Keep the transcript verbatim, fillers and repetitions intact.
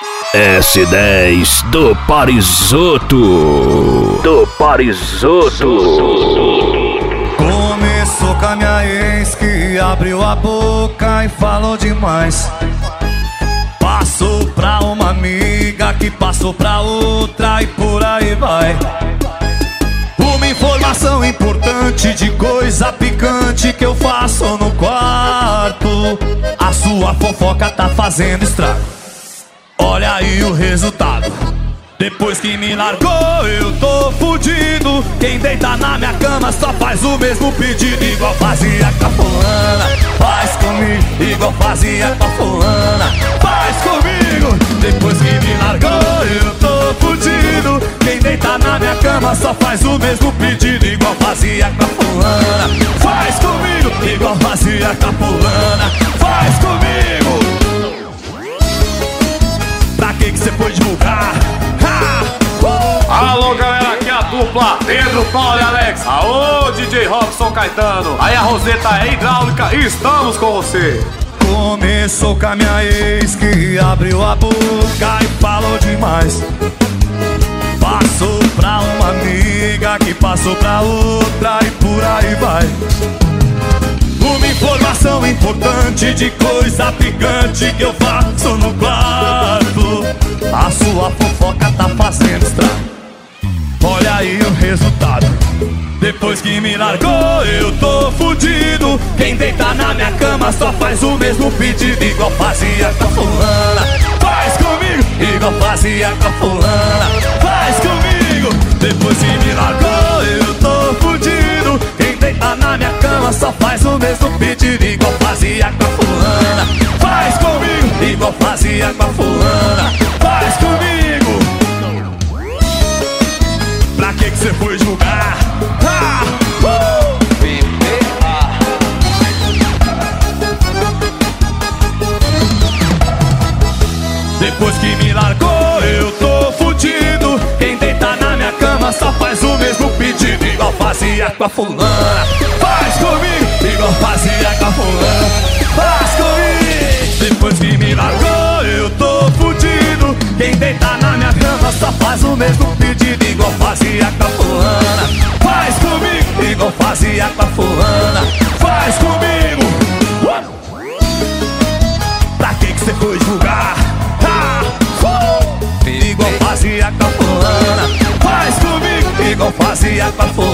S dez do Parisoto. Do Parisoto. Começou com a minha ex que abriu a boca e falou demais. Passou pra uma amiga que passou pra outra e por aí vai. Uma informação importante de coisa picante que eu faço no quarto. A sua fofoca tá fazendo estrago. Olha aí o resultado. Depois que me largou eu tô fudido. Quem deita na minha cama só faz o mesmo pedido. Igual fazia com a fulana, faz comigo. Igual fazia com a fulana, faz comigo. Depois que me largou eu tô fudido. Quem deita na minha cama só faz o mesmo pedido. Igual fazia com a fulana, faz comigo. Igual fazia com a fulana, faz comigo. Pra que que você foi divulgar? Alô galera, aqui é a dupla Pedro, Paulo e Alex. Aô D J Robson Caetano. Aí a Roseta é hidráulica e estamos com você. Começou com a minha ex que abriu a boca e falou demais. Passou pra uma amiga que passou pra outra e por aí vai. Uma informação importante de coisa picante que eu faço no quarto. A sua fofoca tá fazendo estrago. Olha aí o resultado. Depois que me largou eu tô fudido. Quem deita na minha cama só faz o mesmo pedido. Igual fazia com a fulana, faz comigo. Igual fazia com a fulana, faz comigo. Depois que me largou eu tô fudido. Quem deita na minha cama só faz o mesmo pedido. Igual fazia com a fulana, faz comigo. Igual fazia com a fulana, faz comigo. Pra que que você foi julgar? Ah, uh! Depois que me largou eu tô fudido. Quem deita na minha cama só faz o mesmo pedido. Igual fazia com a fulana, faz comigo. Igual fazia com a fulana, faz comigo. Depois que me largou eu tô fudido. Quem deita na minha cama só faz o mesmo pedido. Igual fazia com a fulana, faz comigo. Igual fazia com a fulana, faz comigo. Pra que que você foi julgar? Ah, uh! Igual fazia com a fulana, faz comigo. Igual fazia com a fulana.